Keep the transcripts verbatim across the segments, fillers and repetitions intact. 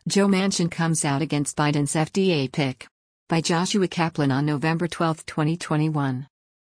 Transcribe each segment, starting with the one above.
Joe Manchin comes out against Biden's F D A pick. By Joshua Kaplan on November twelfth, twenty twenty-one.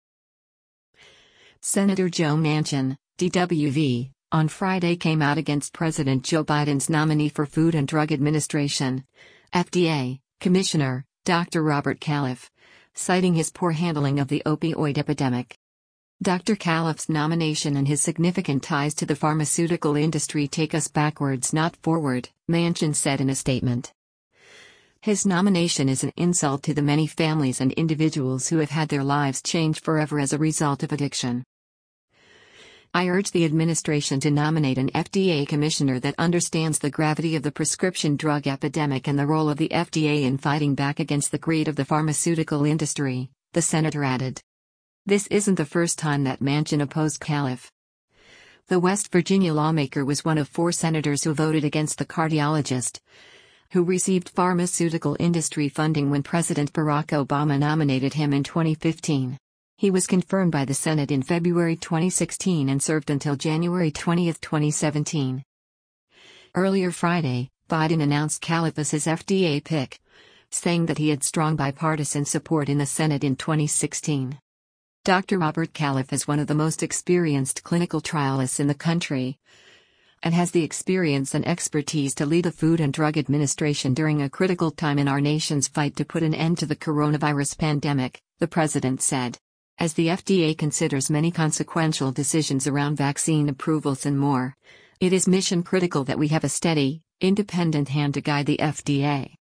Senator Joe Manchin, D W V, on Friday came out against President Joe Biden's nominee for Food and Drug Administration, F D A, Commissioner, Doctor Robert Califf, citing his poor handling of the opioid epidemic. Doctor Califf's nomination and his significant ties to the pharmaceutical industry take us backwards, not forward, Manchin said in a statement. His nomination is an insult to the many families and individuals who have had their lives changed forever as a result of addiction. I urge the administration to nominate an F D A commissioner that understands the gravity of the prescription drug epidemic and the role of the F D A in fighting back against the greed of the pharmaceutical industry, the senator added. This isn't the first time that Manchin opposed Califf. The West Virginia lawmaker was one of four senators who voted against the cardiologist, who received pharmaceutical industry funding when President Barack Obama nominated him in twenty fifteen. He was confirmed by the Senate in February twenty sixteen and served until January twentieth, twenty seventeen. Earlier Friday, Biden announced Califf as his F D A pick, saying that he had strong bipartisan support in the Senate in twenty sixteen. Doctor Robert Califf is one of the most experienced clinical trialists in the country and has the experience and expertise to lead the Food and Drug Administration during a critical time in our nation's fight to put an end to the coronavirus pandemic, the president said. As the F D A considers many consequential decisions around vaccine approvals and more, it is mission critical that we have a steady, independent hand to guide the F D A.